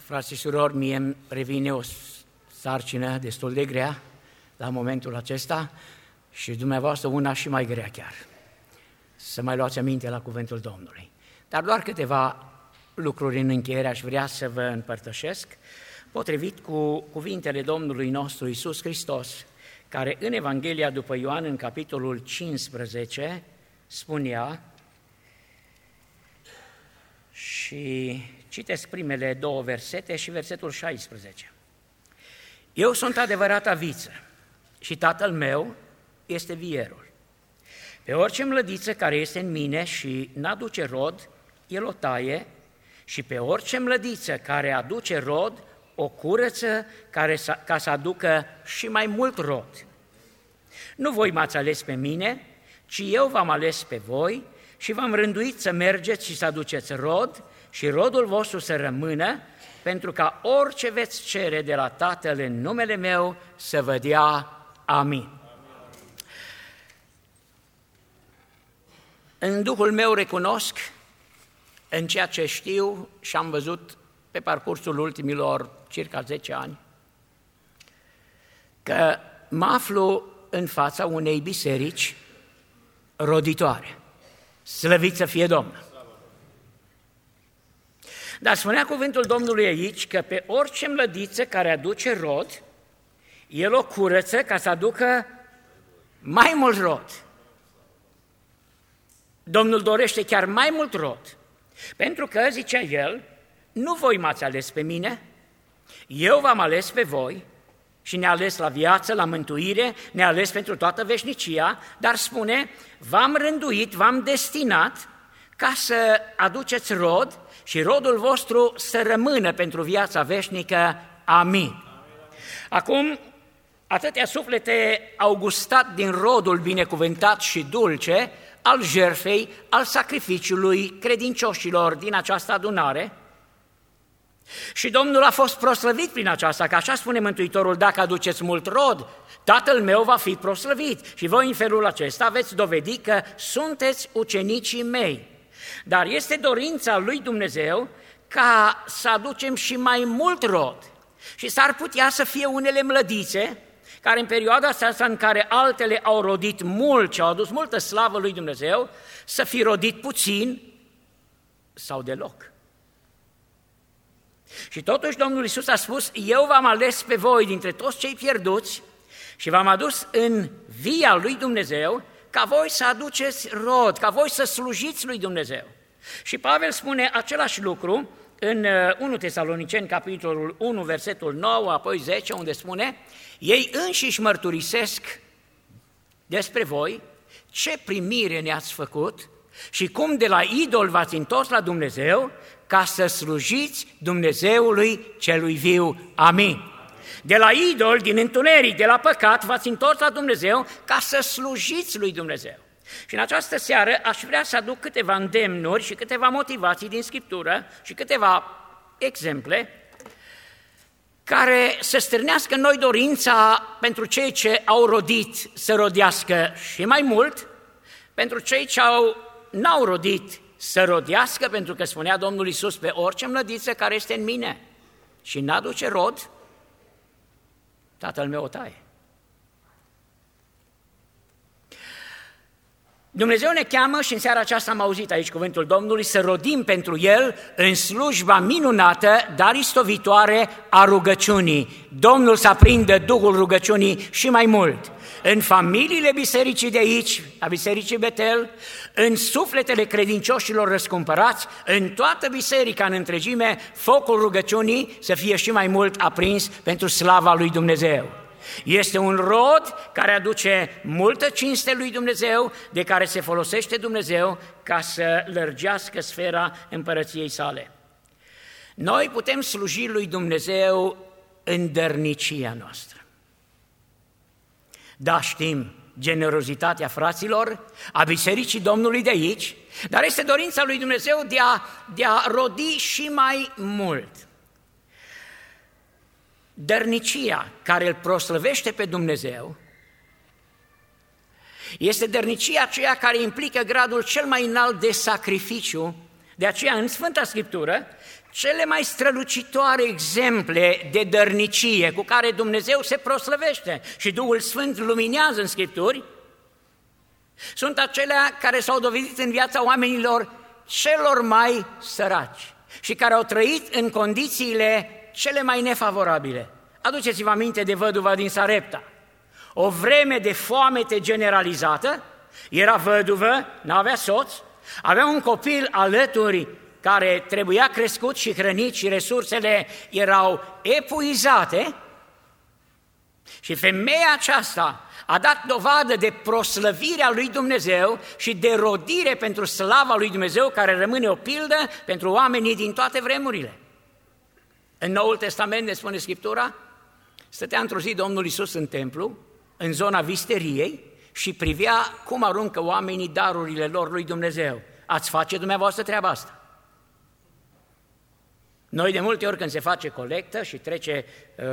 Frați și surori, mie îmi revine o sarcină destul de grea la momentul acesta și dumneavoastră una și mai grea chiar. Să mai luați aminte la cuvântul Domnului. Dar doar câteva lucruri în încheiere aș vrea să vă împărtășesc, potrivit cu cuvintele Domnului nostru Iisus Hristos, care în Evanghelia după Ioan, în capitolul 15, spunea, și citesc primele două versete și versetul 16. Eu sunt adevărata viță și Tatăl meu este vierul. Pe orice mlădiță care este în mine și n-aduce rod, el o taie, și pe orice mlădiță care aduce rod, o curăță ca să aducă și mai mult rod. Nu voi m-ați ales pe mine, ci eu v-am ales pe voi și v-am rânduit să mergeți și să aduceți rod și rodul vostru să rămână, pentru ca orice veți cere de la Tatăl în numele meu să vă dea. Amin. În Duhul meu recunosc, în ceea ce știu și am văzut pe parcursul ultimilor circa 10 ani, că mă aflu în fața unei biserici roditoare. Slăvit să fie Domnul! Dar spunea cuvântul Domnului aici că pe orice mlădiță care aduce rod, el o curăță ca să aducă mai mult rod. Domnul dorește chiar mai mult rod, pentru că, zicea el, nu voi m-ați ales pe mine, eu v-am ales pe voi și ne-a ales la viață, la mântuire, ne-a ales pentru toată veșnicia, dar spune, v-am rânduit, v-am destinat ca să aduceți rod și rodul vostru să rămână pentru viața veșnică. Amin. Acum, atâtea suflete au gustat din rodul binecuvântat și dulce al jertfei, al sacrificiului credincioșilor din această adunare. Și Domnul a fost proslăvit prin aceasta, că așa spune Mântuitorul, dacă aduceți mult rod, Tatăl meu va fi proslăvit și voi în felul acesta veți dovedi că sunteți ucenicii mei. Dar este dorința lui Dumnezeu ca să aducem și mai mult rod. Și s-ar putea să fie unele mlădițe care în perioada asta în care altele au rodit mult și au adus multă slavă lui Dumnezeu, să fi rodit puțin sau deloc. Și totuși Domnul Iisus a spus, eu v-am ales pe voi dintre toți cei pierduți și v-am adus în via lui Dumnezeu ca voi să aduceți rod, ca voi să slujiți lui Dumnezeu. Și Pavel spune același lucru în 1 Tesaloniceni, capitolul 1, versetul 9, apoi 10, unde spune, ei înșiși mărturisesc despre voi ce primire ne-ați făcut și cum de la idol v-ați întors la Dumnezeu ca să slujiți Dumnezeului celui viu. Amin. De la idol, din întuneric, de la păcat, v-ați întors la Dumnezeu ca să slujiți lui Dumnezeu. Și în această seară aș vrea să aduc câteva îndemnuri și câteva motivații din Scriptură și câteva exemple care să stârnească în noi dorința pentru cei ce au rodit să rodească și mai mult, pentru cei ce n-au rodit să rodească, pentru că spunea Domnul Iisus, pe orice mlădiță care este în mine și n-aduce rod, Tatăl meu o taie. Dumnezeu ne cheamă și în seara aceasta am auzit aici cuvântul Domnului să rodim pentru El în slujba minunată, dar istovitoare a rugăciunii. Domnul să aprindă Duhul rugăciunii și mai mult în familiile bisericii de aici, a bisericii Betel, în sufletele credincioșilor răscumpărați, în toată biserica în întregime, focul rugăciunii să fie și mai mult aprins pentru slava lui Dumnezeu. Este un rod care aduce multă cinste lui Dumnezeu, de care se folosește Dumnezeu ca să lărgească sfera împărăției sale. Noi putem sluji lui Dumnezeu în dărnicia noastră. Da, știm generozitatea fraților, a bisericii Domnului de aici, dar este dorința lui Dumnezeu de a rodi și mai mult. Dărnicia care îl proslăvește pe Dumnezeu este dărnicia aceea care implică gradul cel mai înalt de sacrificiu. De aceea în Sfânta Scriptură, cele mai strălucitoare exemple de dărnicie cu care Dumnezeu se proslăvește și Duhul Sfânt luminează în Scripturi, sunt acelea care s-au dovedit în viața oamenilor celor mai săraci și care au trăit în condițiile cele mai nefavorabile. Aduceți-vă aminte de văduva din Sarepta. O vreme de foamete generalizată, era văduvă, n-avea soț, avea un copil alături care trebuia crescut și hrănit și resursele erau epuizate și femeia aceasta a dat dovadă de proslăvirea lui Dumnezeu și de rodire pentru slava lui Dumnezeu, care rămâne o pildă pentru oamenii din toate vremurile. În Noul Testament ne spune Scriptura, stătea într-o zi Domnul Iisus în templu, în zona visteriei, și privea cum aruncă oamenii darurile lor lui Dumnezeu. Ați face dumneavoastră treaba asta? Noi de multe ori când se face colectă și trece,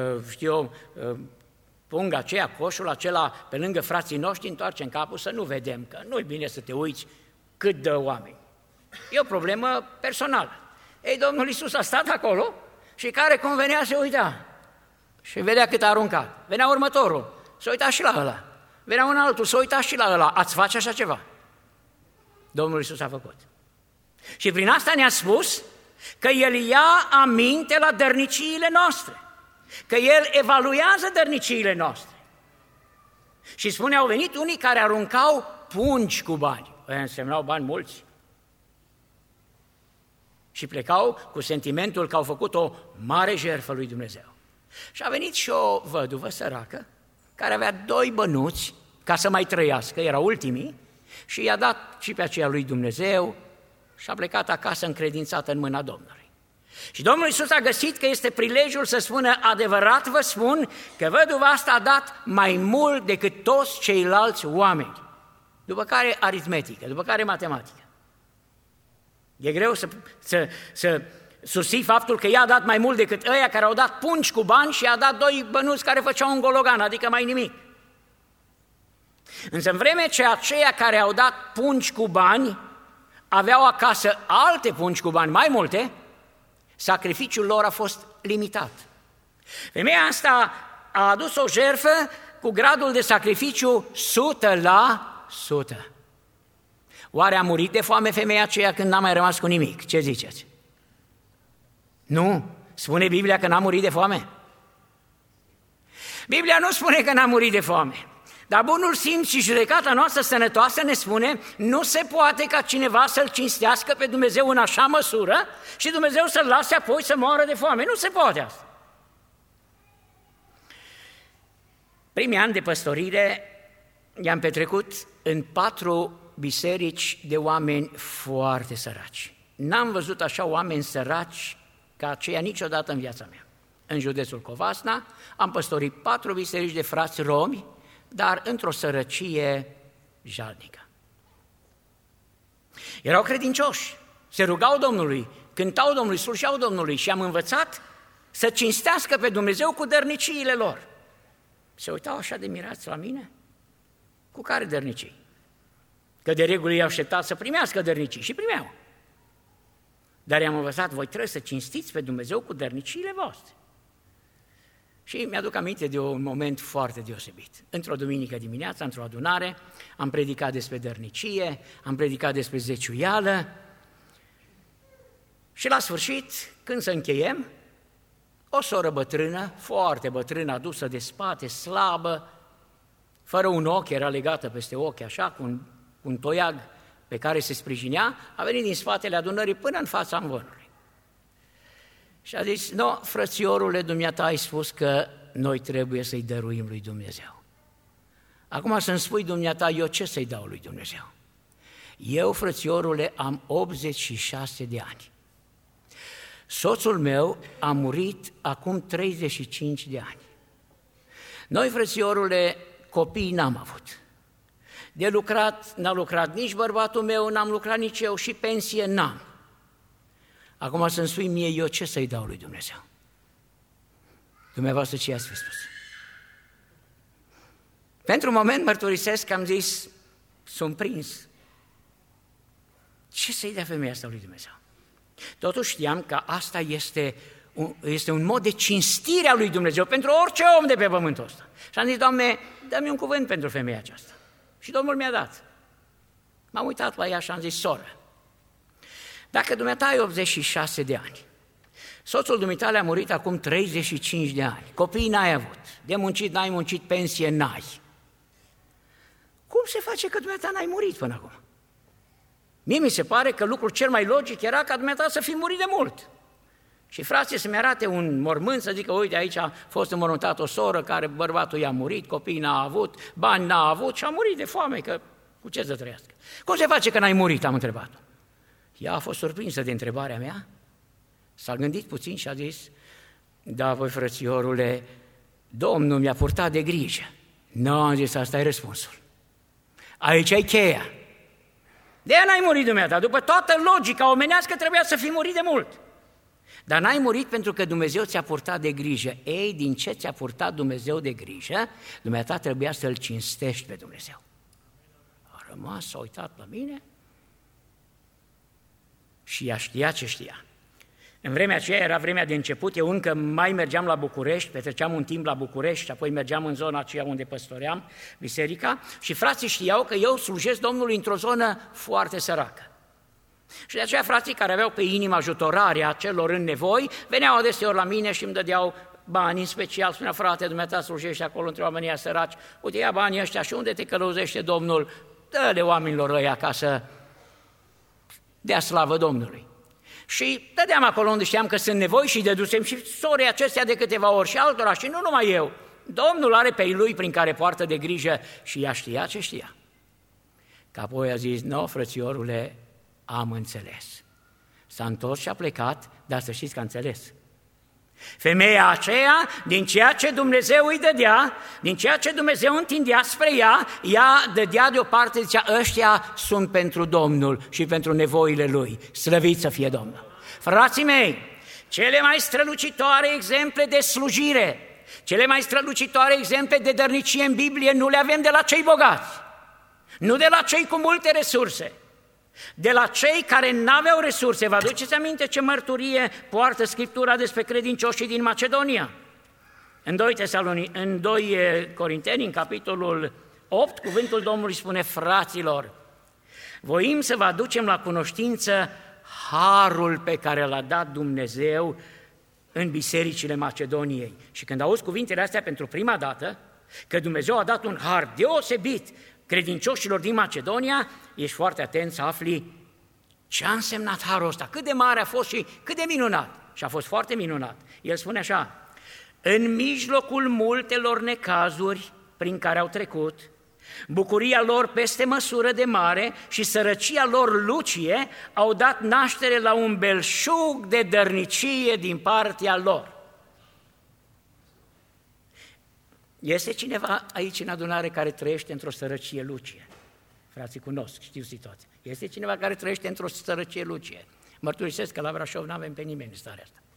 punga aceea, coșul acela pe lângă frații noștri, întoarcem capul să nu vedem, că nu-i bine să te uiți cât dă oameni. E o problemă personală. Ei, Domnul Iisus a stat acolo și care cum venea se uita și vedea cât a aruncat. Venea următorul, se uita și la ăla. Venea un altul, se uita și la ăla. Ați face așa ceva? Domnul Iisus a făcut. Și prin asta ne-a spus că El ia aminte la dărniciile noastre, că El evaluează dărniciile noastre. Și spune, au venit unii care aruncau pungi cu bani. Însemnau bani mulți. Și plecau cu sentimentul că au făcut o mare jertfă lui Dumnezeu. Și a venit și o văduvă săracă, care avea 2 bănuți ca să mai trăiască, erau ultimii, și i-a dat și pe aceea lui Dumnezeu și a plecat acasă încredințată în mâna Domnului. Și Domnul Iisus a găsit că este prilejul să spună, adevărat vă spun că văduva asta a dat mai mult decât toți ceilalți oameni. După care aritmetică, după care matematică. E greu să susții faptul că ea a dat mai mult decât ăia care au dat pungi cu bani și a dat 2 bănuți care făceau un gologan, adică mai nimic. Însă în vreme ce aceia care au dat pungi cu bani aveau acasă alte pungi cu bani mai multe, sacrificiul lor a fost limitat. Femeia asta a adus o jertfă cu gradul de sacrificiu 100%. Oare a murit de foame femeia aceea când n-a mai rămas cu nimic? Ce ziceți? Nu? Spune Biblia că n-a murit de foame? Biblia nu spune că n-a murit de foame, dar bunul simț și judecata noastră sănătoasă ne spune nu se poate ca cineva să-L cinstească pe Dumnezeu în așa măsură și Dumnezeu să-L lase apoi să moară de foame. Nu se poate asta. Primii ani de păstorire i-am petrecut în 4 biserici de oameni foarte săraci. N-am văzut așa oameni săraci ca aceia niciodată în viața mea. În județul Covasna am păstorit 4 biserici de frați romi, dar într-o sărăcie jalnică. Erau credincioși, se rugau Domnului, cântau Domnului, slujeau Domnului și am învățat să cinstească pe Dumnezeu cu dărniciile lor. Se uitau așa de mirați la mine? Cu care dărnicii? Că de regulă i-au așteptat să primească dărnicii și primeau. Dar i-am învățat, voi trebuie să cinstiți pe Dumnezeu cu dărniciile voastre. Și mi-aduc aminte de un moment foarte deosebit. Într-o duminică dimineața, într-o adunare, am predicat despre dărnicie, am predicat despre zeciuială și la sfârșit, când să încheiem, o soră bătrână, foarte bătrână, adusă de spate, slabă, fără un ochi, era legată peste ochi, așa, cu un toiag pe care se sprijinea, a venit din spatele adunării până în fața amvonului. Și a zis, frățiorule, dumneata ai spus că noi trebuie să-i dăruim lui Dumnezeu. Acum să-mi spui, dumneata, eu ce să-i dau lui Dumnezeu? Eu, frățiorule, am 86 de ani. Soțul meu a murit acum 35 de ani. Noi, frățiorule, copii n-am avut. De lucrat n-a lucrat nici bărbatul meu, n-am lucrat nici eu și pensie n-am. Acum să-mi spui mie eu ce să-i dau lui Dumnezeu. Dumneavoastră ce i-ați fi spus? Pentru un moment mărturisesc că am zis, sunt prins. Ce să-i dea femeia asta lui Dumnezeu? Totuși știam că asta este un mod de cinstire a lui Dumnezeu pentru orice om de pe pământul ăsta. Și am zis, Doamne, dă-mi un cuvânt pentru femeia aceasta. Și Domnul mi-a dat. M-am uitat la ea și am zis, soră, dacă dumneata ai 86 de ani, soțul dumitale a murit acum 35 de ani, copiii n-ai avut, de muncit n-ai muncit, pensie n-ai. Cum se face că dumneata n-ai murit până acum? Mie mi se pare că lucrul cel mai logic era ca dumneata să fi murit de mult. Și frații să-mi arate un mormânt, să zică, uite, aici a fost înmormântat o soră care bărbatul i-a murit, copiii n-a avut, bani n-a avut și a murit de foame, că cu ce să trăiască? Cum se face că n-ai murit, am întrebat-o. Ea a fost surprinsă de întrebarea mea, s-a gândit puțin și a zis, da, voi frățiorule, Domnul mi-a purtat de grijă. Nu, am zis, asta e răspunsul. Aici ai cheia. De-aia n-ai murit dumneata, după toată logica omenească trebuia să fi murit de mult. Dar n-ai murit pentru că Dumnezeu ți-a purtat de grijă. Ei, din ce ți-a purtat Dumnezeu de grijă, dumneata trebuia să-L cinstești pe Dumnezeu. A rămas, s-a uitat la mine și ea știa ce știa. În vremea aceea era vremea de început, eu încă mai mergeam la București, petreceam un timp la București și apoi mergeam în zona aceea unde păstoream biserica și frații știau că eu slujesc Domnului într-o zonă foarte săracă. Și de aceea frații care aveau pe inimă ajutorarea celor în nevoi, veneau adeseori la mine și îmi dădeau bani, în special spunea, frate, dumneata slujește acolo între oamenii săraci, uite, ia banii ăștia și unde te călăuzește Domnul, dă-le oamenilor ăia ca să dea slavă Domnului. Și dădeam acolo unde știam că sunt nevoi și dădusem și sorii acestea de câteva ori și altora și nu numai eu. Domnul are pe lui prin care poartă de grijă și ea știa ce știa. Că apoi a zis, nu, frățiorule, am înțeles. S-a întors și a plecat, dar să știți că a înțeles. Femeia aceea, din ceea ce Dumnezeu îi dădea, din ceea ce Dumnezeu întindea spre ea dădea deoparte, zicea, ăștia sunt pentru Domnul și pentru nevoile Lui. Slăvit să fie Domnul! Frații mei, cele mai strălucitoare exemple de slujire, cele mai strălucitoare exemple de dărnicie în Biblie nu le avem de la cei bogați, nu de la cei cu multe resurse, de la cei care n-aveau resurse. Vă aduceți aminte ce mărturie poartă Scriptura despre credincioșii din Macedonia? În 2 Corinteni, în capitolul 8, cuvântul Domnului spune, fraților, voim să vă aducem la cunoștință harul pe care l-a dat Dumnezeu în bisericile Macedoniei. Și când auzi cuvintele astea pentru prima dată, că Dumnezeu a dat un har deosebit credincioșilor din Macedonia, ești foarte atent să afli ce a însemnat harul ăsta, cât de mare a fost și cât de minunat. Și a fost foarte minunat. El spune așa, în mijlocul multelor necazuri prin care au trecut, bucuria lor peste măsură de mare și sărăcia lor lucie au dat naștere la un belșug de dărnicie din partea lor. Este cineva aici în adunare care trăiește într-o sărăcie lucie? Frații cunosc, știu situația. Este cineva care trăiește într-o sărăcie lucie? Mărturisesc că la Brașov nu avem pe nimeni în starea asta.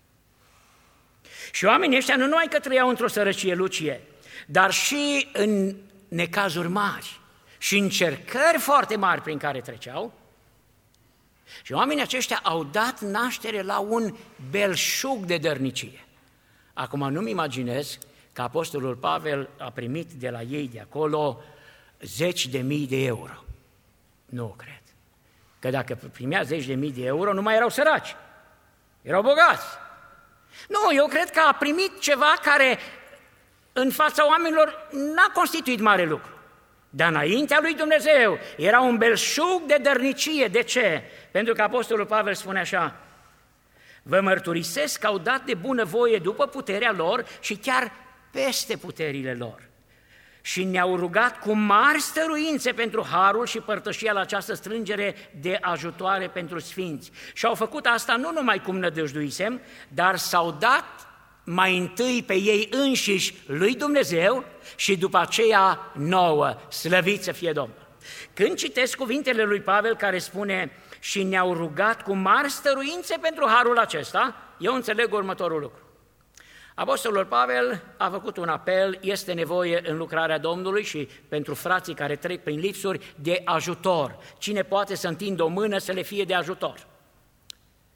Și oamenii ăștia nu numai că trăiau într-o sărăcie lucie, dar și în necazuri mari și încercări foarte mari prin care treceau. Și oamenii aceștia au dat naștere la un belșug de dărnicie. Acum nu-mi imaginez că apostolul Pavel a primit de la ei de acolo 10.000 de euro. Nu cred. Că dacă primea 10.000 de euro, nu mai erau săraci, erau bogați. Nu, eu cred că a primit ceva care în fața oamenilor n-a constituit mare lucru. Dar înaintea lui Dumnezeu era un belșug de dărnicie. De ce? Pentru că apostolul Pavel spune așa, vă mărturisesc că au dat de bunăvoie după puterea lor și chiar peste puterile lor. Și ne-au rugat cu mari stăruințe pentru harul și părtășia la această strângere de ajutoare pentru sfinți. Și au făcut asta nu numai cum nădăjduisem, dar s-au dat mai întâi pe ei înșiși lui Dumnezeu și după aceea nouă, slăvit să fie Domnul. Când citesc cuvintele lui Pavel care spune și ne-au rugat cu mari stăruințe pentru harul acesta, eu înțeleg următorul lucru. Apostolul Pavel a făcut un apel, este nevoie în lucrarea Domnului și pentru frații care trec prin lipsuri de ajutor. Cine poate să întindă o mână să le fie de ajutor?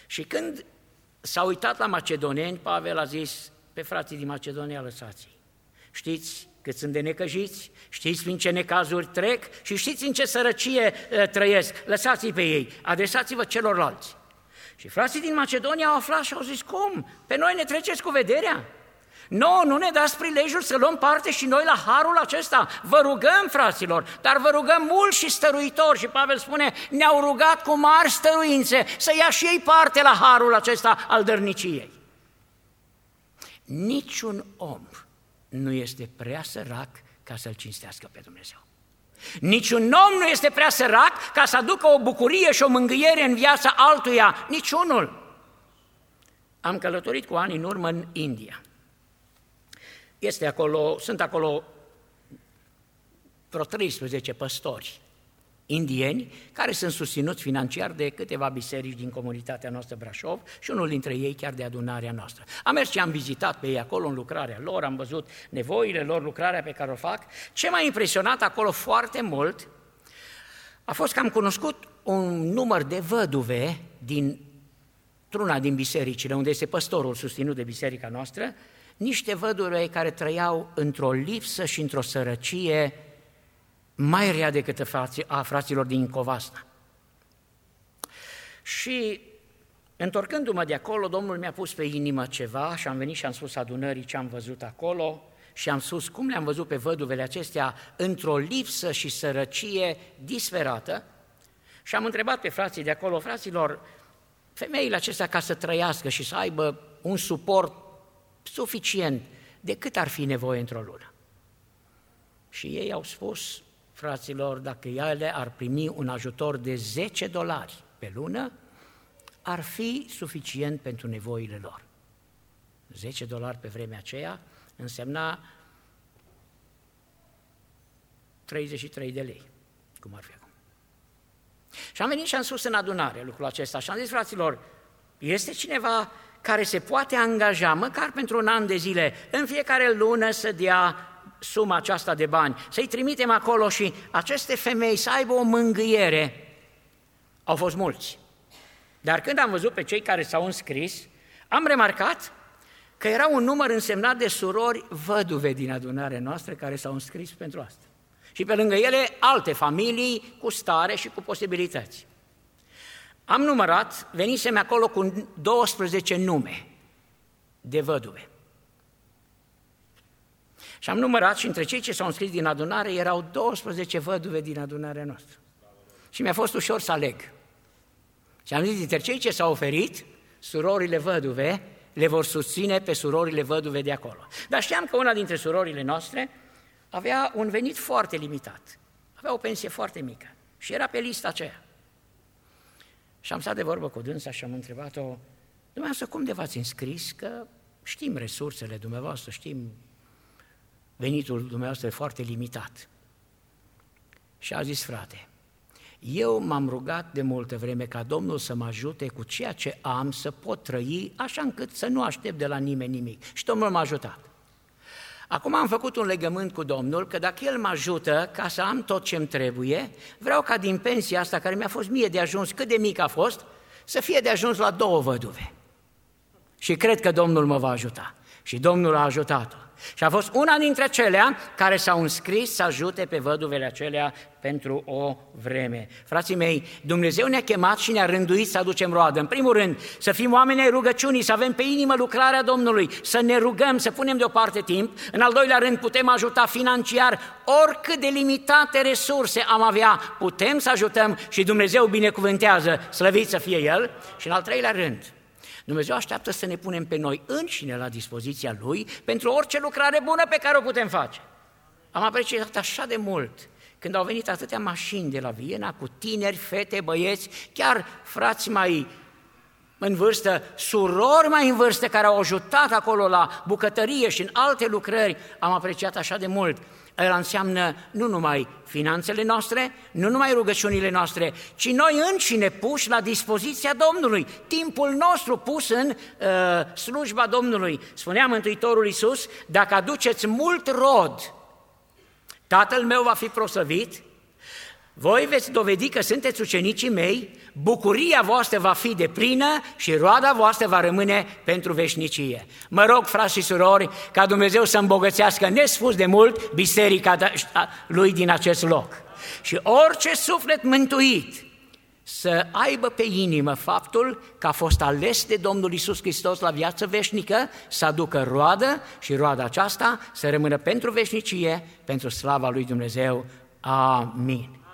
Și când s-a uitat la macedoneni, Pavel a zis, pe frații din Macedonia lăsați-i. Știți cât sunt de necăjiți, știți prin ce necazuri trec și știți în ce sărăcie trăiesc, lăsați-i pe ei, adresați-vă celorlalți. Și frații din Macedonia au aflat și au zis, cum? Pe noi ne treceți cu vederea? Nu ne dați prilejul să luăm parte și noi la harul acesta. Vă rugăm, fraților, dar vă rugăm mult și stăruitor. Și Pavel spune, ne-au rugat cu mari stăruințe să ia și ei parte la harul acesta al dărniciei. Niciun om nu este prea sărac ca să-L cinstească pe Dumnezeu. Niciun om nu este prea sărac ca să aducă o bucurie și o mângâiere în viața altuia. Niciunul. Am călătorit cu ani în urmă în India. Sunt acolo vreo 13 păstori indieni care sunt susținuți financiar de câteva biserici din comunitatea noastră Brașov și unul dintre ei chiar de adunarea noastră. Am mers și am vizitat pe ei acolo în lucrarea lor, am văzut nevoile lor, lucrarea pe care o fac. Ce m-a impresionat acolo foarte mult a fost că am cunoscut un număr de văduve dintr-una din bisericile unde este păstorul susținut de biserica noastră, niște văduve care trăiau într-o lipsă și într-o sărăcie mai rea decât a fraților din Covasna. Și întorcându-mă de acolo, Domnul mi-a pus pe inimă ceva și am venit și am spus adunării ce am văzut acolo și am spus cum le-am văzut pe văduvele acestea într-o lipsă și sărăcie disperată și am întrebat pe frații de acolo, fraților, femeile acestea ca să trăiască și să aibă un suport suficient, de cât ar fi nevoie într-o lună? Și ei au spus, fraților, dacă ele ar primi un ajutor de $10 pe lună, ar fi suficient pentru nevoile lor. $10 pe vremea aceea însemna 33 de lei, cum ar fi acum. Și am venit și am spus în adunare lucrul acesta și am zis, fraților, este cineva care se poate angaja, măcar pentru un an de zile, în fiecare lună să dea suma aceasta de bani, să-i trimitem acolo și aceste femei să aibă o mângâiere. Au fost mulți. Dar când am văzut pe cei care s-au înscris, am remarcat că era un număr însemnat de surori văduve din adunarea noastră care s-au înscris pentru asta. Și pe lângă ele alte familii cu stare și cu posibilități. Am numărat, venisem acolo cu 12 nume de văduve. Și am numărat și între cei ce s-au înscris din adunare erau 12 văduve din adunarea noastră. Și mi-a fost ușor să aleg. Și am zis, dintre cei ce s-au oferit, surorile văduve le vor susține pe surorile văduve de acolo. Dar știam că una dintre surorile noastre avea un venit foarte limitat, avea o pensie foarte mică și era pe lista aceea. Și am stat de vorbă cu dânsa și am întrebat-o, dumneavoastră, cum de v-ați înscris? Că știm resursele dumneavoastră, știm venitul dumneavoastră e foarte limitat. Și a zis, frate, eu m-am rugat de multă vreme ca Domnul să mă ajute cu ceea ce am să pot trăi, așa încât să nu aștept de la nimeni nimic. Și Domnul m-a ajutat. Acum am făcut un legământ cu Domnul că dacă El mă ajută ca să am tot ce-mi trebuie, vreau ca din pensia asta, care mi-a fost mie de ajuns, cât de mic a fost, să fie de ajuns la 2 văduve. Și cred că Domnul mă va ajuta. Și Domnul a ajutat-o. Și a fost una dintre celea care s-au înscris să ajute pe văduvele acelea pentru o vreme. Frații mei, Dumnezeu ne-a chemat și ne-a rânduit să aducem roadă. În primul rând, să fim oameni ai rugăciunii, să avem pe inimă lucrarea Domnului, să ne rugăm, să punem deoparte timp. În al doilea rând, putem ajuta financiar, oricât de limitate resurse am avea, putem să ajutăm și Dumnezeu binecuvântează, slăvit să fie El. Și în al treilea rând, Dumnezeu așteaptă să ne punem pe noi înșine la dispoziția Lui pentru orice lucrare bună pe care o putem face. Am apreciat așa de mult când au venit atâtea mașini de la Viena cu tineri, fete, băieți, chiar frați mai în vârstă, surori mai în vârstă care au ajutat acolo la bucătărie și în alte lucrări. Am apreciat așa de mult. El înseamnă nu numai finanțele noastre, nu numai rugăciunile noastre, ci noi înșine puși la dispoziția Domnului, timpul nostru pus în slujba Domnului. Spunea Mântuitorul Iisus, dacă aduceți mult rod, Tatăl meu va fi proslăvit, voi veți dovedi că sunteți ucenicii mei, bucuria voastră va fi deplină și roada voastră va rămâne pentru veșnicie. Mă rog, frați și surori, ca Dumnezeu să îmbogățească nespus de mult biserica lui din acest loc. Și orice suflet mântuit să aibă pe inimă faptul că a fost ales de Domnul Iisus Hristos la viață veșnică, să aducă roadă și roada aceasta să rămână pentru veșnicie, pentru slava lui Dumnezeu. Amin.